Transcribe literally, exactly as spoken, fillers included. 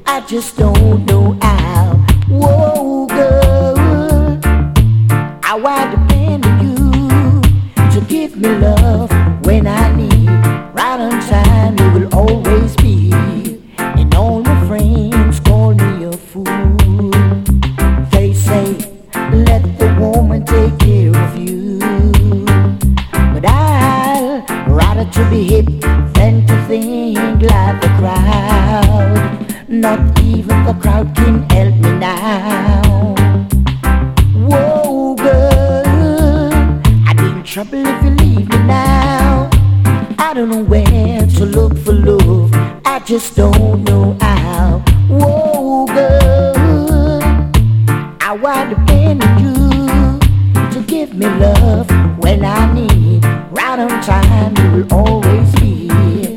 I just don't know how. Whoa, girl, I want to depend on you to give me love when I need. Right on time, you will always be. And all my friends call me a fool. They say, let the woman take care of you. But I'd rather to be hip than to think like the crowd. Not even the crowd can help me now. Whoa, girl, I'd be in trouble if you leave me now. I don't know where to look for love, I just don't know how. Whoa, girl, I want to depend on you to give me love when I need. Right on time, you will always